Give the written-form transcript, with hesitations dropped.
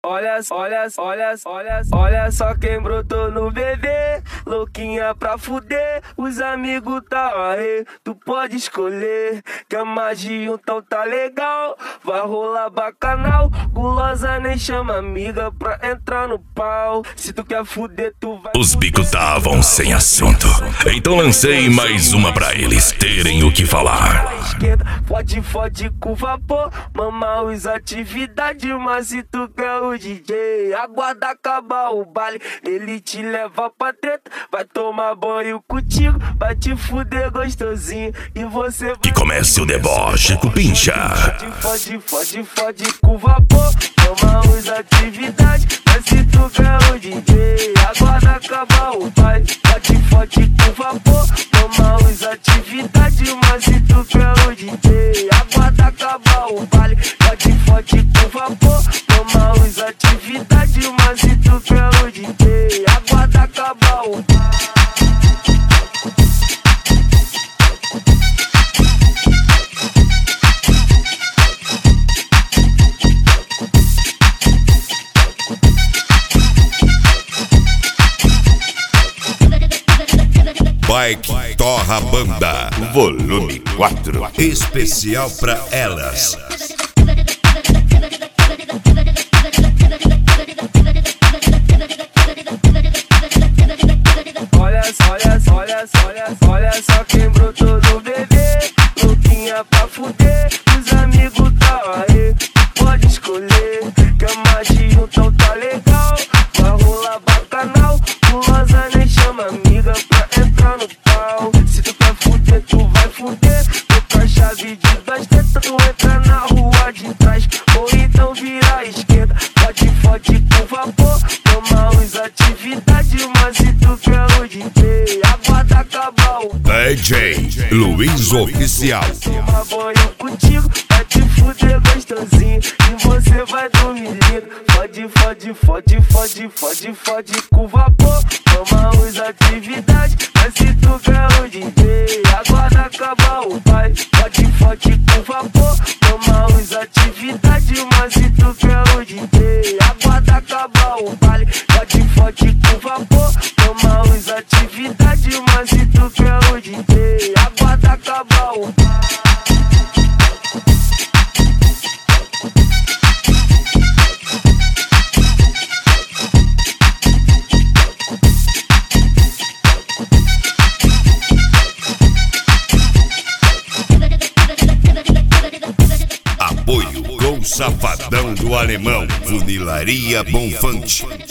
olha só quem brotou no bebê. Louquinha pra fuder, os amigos tá aí. Tu pode escolher, quer mais de um, então tá legal. Vai rolar bacanal, gulosa nem chama amiga pra entrar no pau. Se tu quer fuder, tu vai. Os bicos estavam sem assunto, então lancei mais uma pra eles terem o que falar. Fode com vapor, mama usa atividade, mas se tu quer o DJ, aguarda acabar o baile, ele te leva pra treta, vai tomar banho contigo, vai te fuder gostosinho e você vai... Que comece o deboche com pincha. Fode com vapor, mama usa atividade, mas se tu quer o DJ, aguarda acabar o baile, fode com vapor, mama usa atividade, mas se tu quer o DJ, aguarda acabar o baile, fode com vapor, toma os atividade, mas se tu quer o DJ, aguarda acabar o baile. Bike Torra Banda, volume 4, especial pra elas. Olha só quem brotou no bebê. Louquinha pra fuder, os amigos tá aí. Pode escolher, quer mais de um, então tá legal. Vai rolar bacanal, gulosa nem chama amiga pra entrar no pau. Se tu quer fuder, tu vai fuder. Troca a chave de duas tetas, tu entra na rua de trás, ou então vira à esquerda. Fode com vapor, toma os atividade, mas se tu quer o DJ, aguarda acabar o DJ Luiz Oficial. Toma banho contigo, vai te fuder gostosinho e você vai dormir lindo. Fode com vapor, toma os atividade, mas se tu quer o DJ, aguarda acabar o baile. Fode com vapor, toma os atividade, mas se tu quer o DJ, aguarda acabar o baile. Fode com vapor, toma os atividade, mas se tu quer o DJ, aguarda acabar o baile. Apoio com Safadão do Alemão, Funilaria Bonfante.